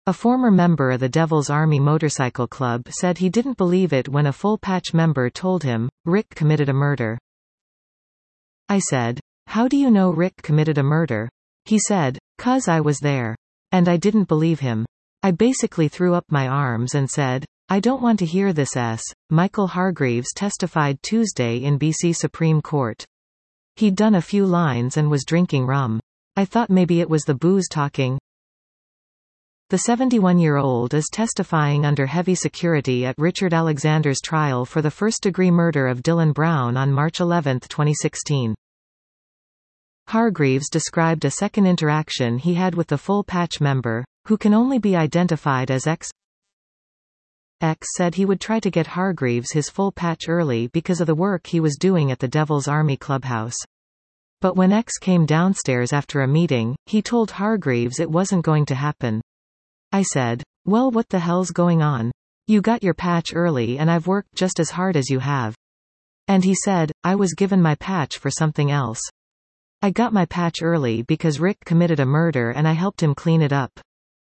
A former member of the Devil's Army Motorcycle Club said he didn't believe it when a full patch member told him, Rick committed a murder. I said, "How do you know Rick committed a murder?" He said, "'Cause I was there." And I didn't believe him. I basically threw up my arms and said, "I don't want to hear this." Michael Hargreaves testified Tuesday in BC Supreme Court. He'd done a few lines and was drinking rum. I thought maybe it was the booze talking. The 71-year-old is testifying under heavy security at Richard Alexander's trial for the first-degree murder of Dylan Brown on March 11, 2016. Hargreaves described a second interaction he had with the full patch member, who can only be identified as X. X said he would try to get Hargreaves his full patch early because of the work he was doing at the Devil's Army Clubhouse. But when X came downstairs after a meeting, he told Hargreaves it wasn't going to happen. I said, "Well, what the hell's going on? You got your patch early and I've worked just as hard as you have." And he said, "I was given my patch for something else. I got my patch early because Rick committed a murder and I helped him clean it up."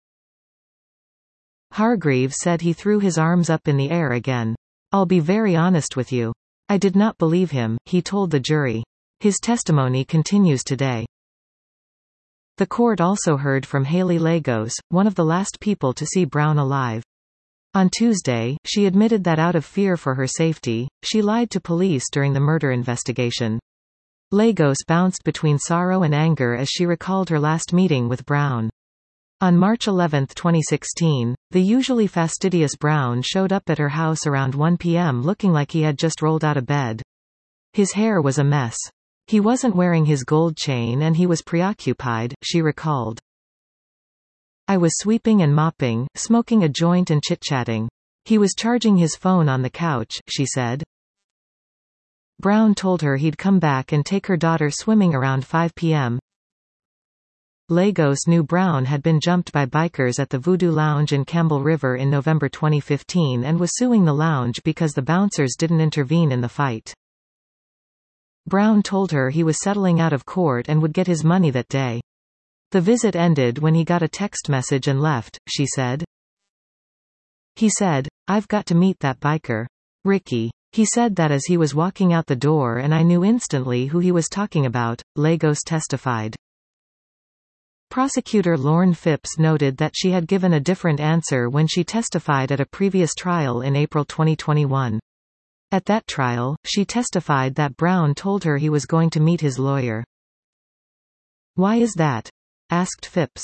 Hargreaves said he threw his arms up in the air again. "I'll be very honest with you. I did not believe him," he told the jury. His testimony continues today. The court also heard from Haley Lagos, one of the last people to see Brown alive. On Tuesday, she admitted that out of fear for her safety, she lied to police during the murder investigation. Lagos bounced between sorrow and anger as she recalled her last meeting with Brown. On March 11, 2016, the usually fastidious Brown showed up at her house around 1 p.m. looking like he had just rolled out of bed. His hair was a mess. He wasn't wearing his gold chain and he was preoccupied, she recalled. "I was sweeping and mopping, smoking a joint and chit-chatting. He was charging his phone on the couch," she said. Brown told her he'd come back and take her daughter swimming around 5 p.m. Lagos knew Brown had been jumped by bikers at the Voodoo Lounge in Campbell River in November 2015 and was suing the lounge because the bouncers didn't intervene in the fight. Brown told her he was settling out of court and would get his money that day. The visit ended when he got a text message and left, she said. He said, "I've got to meet that biker. Ricky." He said that as he was walking out the door and I knew instantly who he was talking about, Lagos testified. Prosecutor Lorne Phipps noted that she had given a different answer when she testified at a previous trial in April 2021. At that trial, she testified that Brown told her he was going to meet his lawyer. "Why is that?" asked Phipps.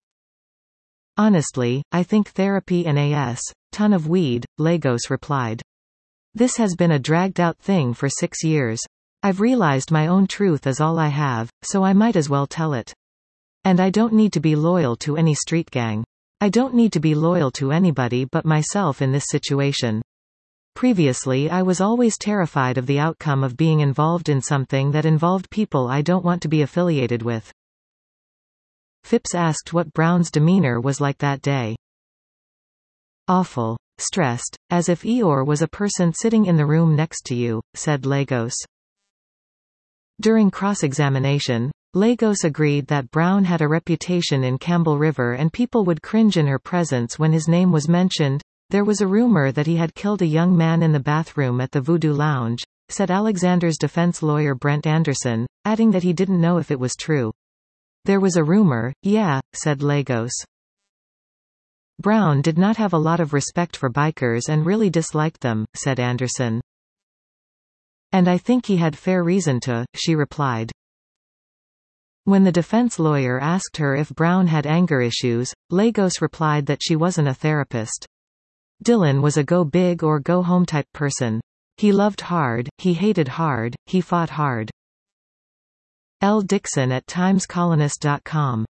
"Honestly, I think therapy and ton of weed," Lagos replied. "This has been a dragged-out thing for 6 years. I've realized my own truth is all I have, so I might as well tell it. And I don't need to be loyal to any street gang. I don't need to be loyal to anybody but myself in this situation. Previously I was always terrified of the outcome of being involved in something that involved people I don't want to be affiliated with." Phipps asked what Brown's demeanor was like that day. "Awful. Stressed, as if Eeyore was a person sitting in the room next to you," said Lagos. During cross-examination, Lagos agreed that Brown had a reputation in Campbell River and people would cringe in her presence when his name was mentioned. "There was a rumor that he had killed a young man in the bathroom at the Voodoo Lounge," said Alexander's defense lawyer Brent Anderson, adding that he didn't know if it was true. "There was a rumor, yeah," said Lagos. "Brown did not have a lot of respect for bikers and really disliked them," said Anderson. "And I think he had fair reason to," she replied. When the defense lawyer asked her if Brown had anger issues, Lagos replied that she wasn't a therapist. Dylan was a go big or go home type person. He loved hard, he hated hard, he fought hard. L. Dixon at TimesColonist.com